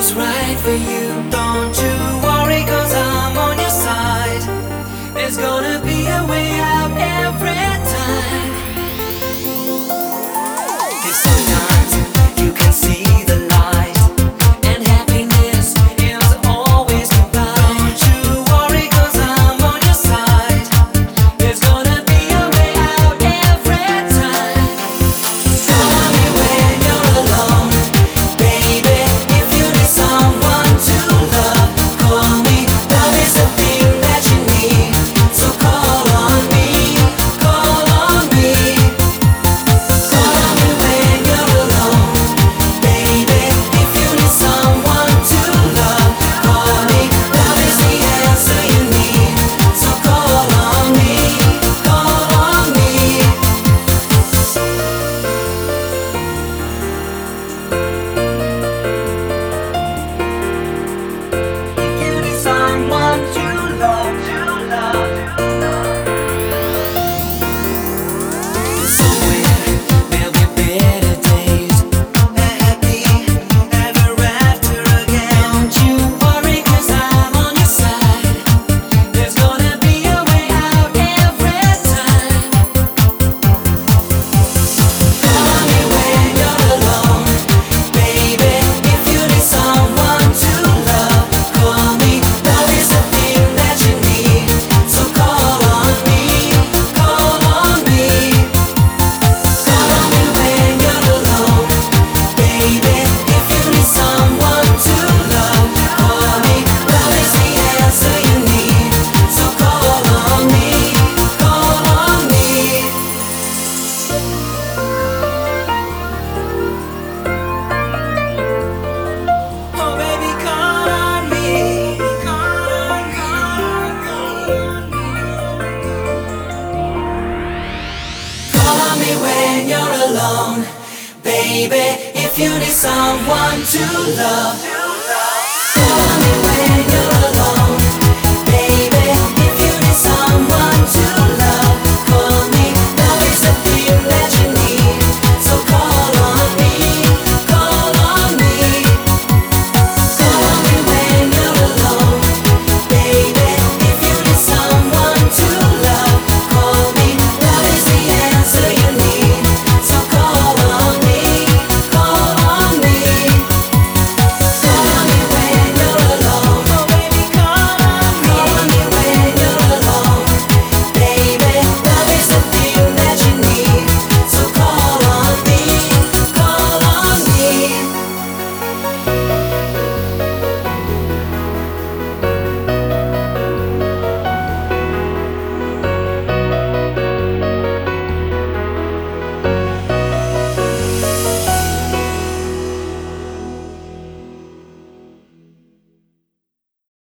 right for you. Don't you worry, cause I'm on your side. There's gonna be a way out every time. If sometimes you can see the light and happiness is always goodbye. Don't you worry, cause I'm on your side. There's gonna be a way out every time. Call me when you're alone, baby. If you need someone to love, call me. Love is the thing that you need, so call on me, call on me. Call me when you're alone, baby. If you need someone to love, call me. Love is the answer you need, so call on me, call on me. If you need someone to love, so there'll be better days, happy ever after again. Don't you worry, cause I'm on your side. There's gonna be a way out every time. Call me when you're alone, baby. If you need someone to love, call me. Love is the thing that you need, so call on me, call on me. Call me when you're alone, baby. If you need someone to love, call me. Love is the answer you need, so call on me, call on me. Oh baby, call on me, call on me, call on me. Call on me when you're alone, baby. If you need someone to love, call on me when you're alone, baby. If you need someone to love.